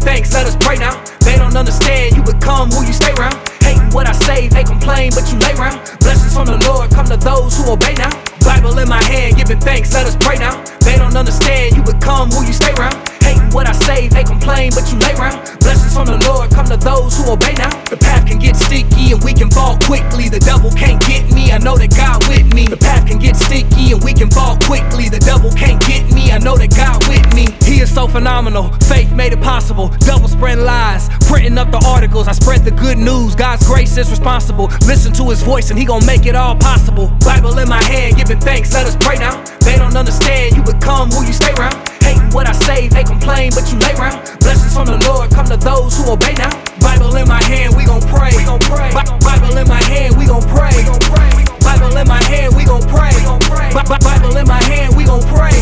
thanks, let us pray now. They don't understand, you become who you stay around. Hating what I say, they complain, but you lay round. Blessings from the Lord come to those who obey now. Bible in my hand, giving thanks, let us pray now. They don't understand, you become who you stay around. Hating what I say, they complain, but you lay round. Blessings from the Lord come to those who obey now. The path can get sticky and we can fall quickly. The devil can't get me, I know that God with me. The path can get sticky and we can fall quickly. The devil can't get me, I know that God with me. He is so phenomenal, faith made it possible. Devil spreading lies, printing up the articles. I spread the good news, God's grace is responsible. Listen to his voice and he gon' make it all possible. Bible in my hand, giving thanks, let us pray now. They don't understand, you become who you stay around. Hating what I say, they complain, but you lay round. Blessings from the Lord come to those who obey now. Bible in my hand, we gon' pray. Bible in my hand, we gon' pray. Bible in my hand, we gon' pray. Bible in my hand, we gon' pray.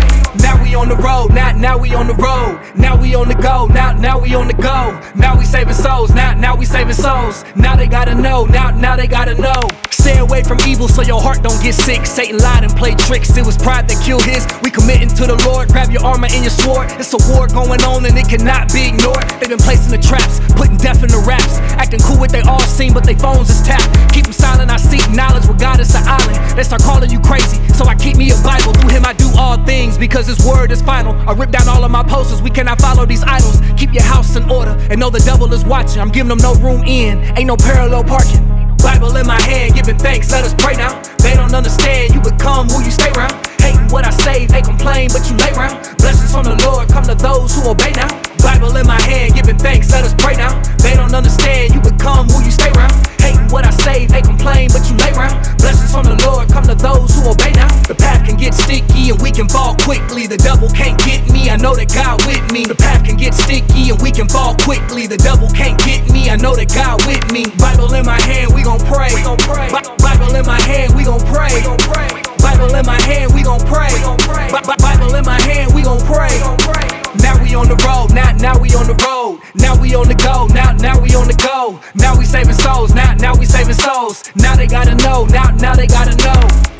Now we on the road, now we on the road. Now we on the go, now we on the go. Now we saving souls, now we saving souls. Now they gotta know, now they gotta know. Stay away from evil so your heart don't get sick. Satan lied and played tricks, it was pride that killed his. We committing to the Lord, grab your armor and your sword. It's a war going on and it cannot be ignored. They've been placing the traps, putting death in the raps. Acting cool with they all seen, but they phones is tapped. Keep them silent, I seek knowledge where God is an island. They start calling you crazy, so I keep me a Bible. Through him I do all things, because his word is final. I rip down all of my posters, we cannot follow these idols. Keep your house in order, and know the devil is watching. I'm giving them no room in, ain't no parallel parking. Bible in my hand, giving thanks, let us pray now. They don't understand, you become who you stay around. Hating what I say, they complain, but you lay round. Blessings from the Lord come to those who obey now. Bible in my hand, giving thanks, let us pray now. They don't understand, you become who you stay around. Hating what I say, they complain, but you lay round. Blessings from the Lord come to those who obey now. The path can get sticky and we can fall quickly. The devil can't get me, I know that God with me. The path can get sticky and we can fall quickly. The devil can't get me, I know that God with me. Bible in my hand, we gon' pray. Bible in my hand, we gon' pray. Bible in my hand, we gon' pray. Bible in my hand, we gon' pray. Now we on the road, now we on the road. Now we on the go, now we on the go. Now we saving souls, now we saving souls. Now they gotta know, now they gotta know.